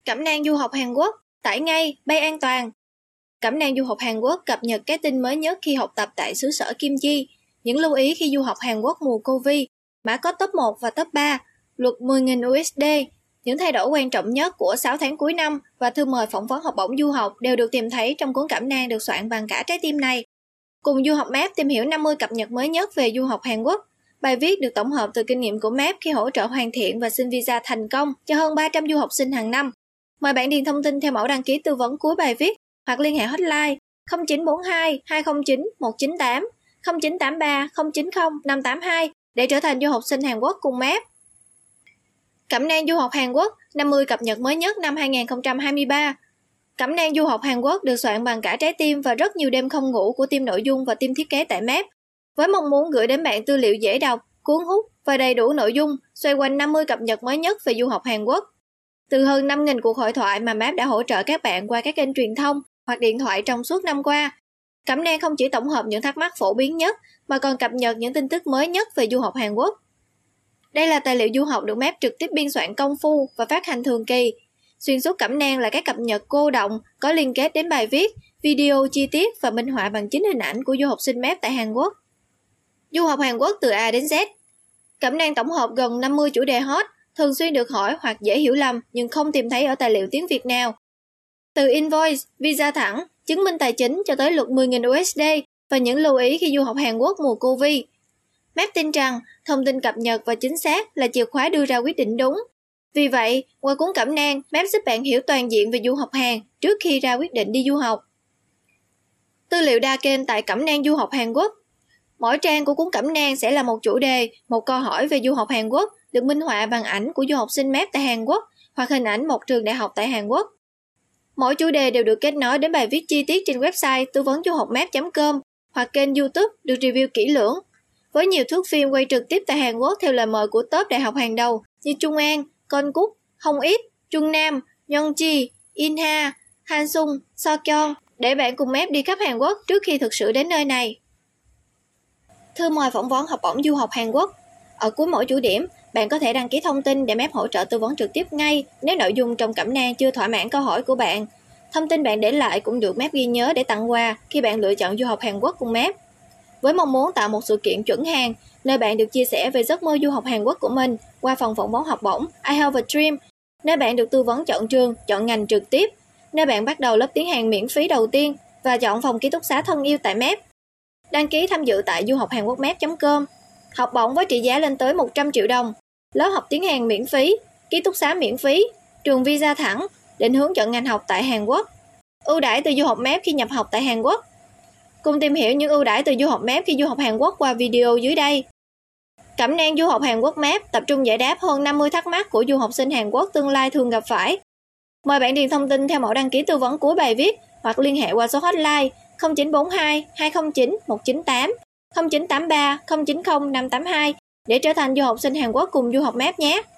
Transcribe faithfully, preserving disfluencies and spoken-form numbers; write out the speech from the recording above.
Cẩm nang du học Hàn Quốc, tải ngay, bay an toàn. Cẩm nang du học Hàn Quốc cập nhật cái tin mới nhất khi học tập tại xứ sở Kim Chi. Những lưu ý khi du học Hàn Quốc mùa Covid, mã code top một và top ba, luật mười nghìn đô la, những thay đổi quan trọng nhất của sáu tháng cuối năm và thư mời phỏng vấn học bổng du học đều được tìm thấy trong cuốn cẩm nang được soạn bằng cả trái tim này. Cùng Du học Map tìm hiểu năm mươi cập nhật mới nhất về du học Hàn Quốc. Bài viết được tổng hợp từ kinh nghiệm của Map khi hỗ trợ hoàn thiện và xin visa thành công cho hơn ba trăm du học sinh hàng năm. Mời bạn điền thông tin theo mẫu đăng ký tư vấn cuối bài viết hoặc liên hệ hotline không chín bốn hai hai không chín một chín tám, không chín tám ba không chín không năm tám hai để trở thành du học sinh Hàn Quốc cùng Map. Cẩm nang du học Hàn Quốc, năm mươi cập nhật mới nhất năm hai nghìn không trăm hai mươi ba. Cẩm nang du học Hàn Quốc được soạn bằng cả trái tim và rất nhiều đêm không ngủ của team nội dung và team thiết kế tại Map, với mong muốn gửi đến bạn tư liệu dễ đọc, cuốn hút và đầy đủ nội dung xoay quanh năm mươi cập nhật mới nhất về du học Hàn Quốc. Từ hơn năm nghìn cuộc hội thoại mà Map đã hỗ trợ các bạn qua các kênh truyền thông hoặc điện thoại trong suốt năm qua, cẩm nang không chỉ tổng hợp những thắc mắc phổ biến nhất mà còn cập nhật những tin tức mới nhất về du học Hàn Quốc. Đây là tài liệu du học được Map trực tiếp biên soạn công phu và phát hành thường kỳ. Xuyên suốt cẩm nang là các cập nhật cô đọng có liên kết đến bài viết, video chi tiết và minh họa bằng chính hình ảnh của du học sinh Map tại Hàn Quốc. Du học Hàn Quốc từ A đến Z. Cẩm nang tổng hợp gần năm mươi chủ đề hot, thường xuyên được hỏi hoặc dễ hiểu lầm nhưng không tìm thấy ở tài liệu tiếng Việt nào. Từ invoice, visa thẳng, chứng minh tài chính cho tới luật mười nghìn đô la và những lưu ý khi du học Hàn Quốc mùa Covid. Map tin rằng thông tin cập nhật và chính xác là chìa khóa đưa ra quyết định đúng. Vì vậy, qua cuốn cẩm nang, Map giúp bạn hiểu toàn diện về du học Hàn trước khi ra quyết định đi du học. Tư liệu đa kênh tại cẩm nang du học Hàn Quốc. Mỗi trang của cuốn cẩm nang sẽ là một chủ đề, một câu hỏi về du học Hàn Quốc được minh họa bằng ảnh của du học sinh Map tại Hàn Quốc hoặc hình ảnh một trường đại học tại Hàn Quốc. Mỗi chủ đề đều được kết nối đến bài viết chi tiết trên website tư vấn du học map chấm com hoặc kênh YouTube được review kỹ lưỡng. Với nhiều thước phim quay trực tiếp tại Hàn Quốc theo lời mời của top đại học hàng đầu như Trung An, Konkuk, Hong Ik, Trung Nam, Yongji, Inha, Hansung, Sokyeon để bạn cùng Map đi khắp Hàn Quốc trước khi thực sự đến nơi này. Thư mời phỏng vấn học bổng du học Hàn Quốc. Ở cuối mỗi chủ điểm, bạn có thể đăng ký thông tin để Map hỗ trợ tư vấn trực tiếp ngay nếu nội dung trong cẩm nang chưa thỏa mãn câu hỏi của bạn. Thông tin bạn để lại cũng được Map ghi nhớ để tặng quà khi bạn lựa chọn du học Hàn Quốc cùng Map. Với mong muốn tạo một sự kiện chuẩn Hàn, nơi bạn được chia sẻ về giấc mơ du học Hàn Quốc của mình qua phòng phỏng vấn học bổng I Have a Dream, nơi bạn được tư vấn chọn trường, chọn ngành trực tiếp, nơi bạn bắt đầu lớp tiếng Hàn miễn phí đầu tiên và chọn phòng ký túc xá thân yêu tại Map. Đăng ký tham dự tại du học hàn quốc map chấm com. Học bổng với trị giá lên tới một trăm triệu đồng, lớp học tiếng Hàn miễn phí, ký túc xá miễn phí, trường visa thẳng, định hướng chọn ngành học tại Hàn Quốc. Ưu đãi từ du học Map khi nhập học tại Hàn Quốc. Cùng tìm hiểu những ưu đãi từ du học Map khi du học Hàn Quốc qua video dưới đây. Cẩm nang du học Hàn Quốc Map tập trung giải đáp hơn năm mươi thắc mắc của du học sinh Hàn Quốc tương lai thường gặp phải. Mời bạn điền thông tin theo mẫu đăng ký tư vấn cuối bài viết hoặc liên hệ qua số hotline không chín bốn hai hai không chín một chín tám, không chín tám ba không chín không năm tám hai để trở thành du học sinh Hàn Quốc cùng du học Map nhé.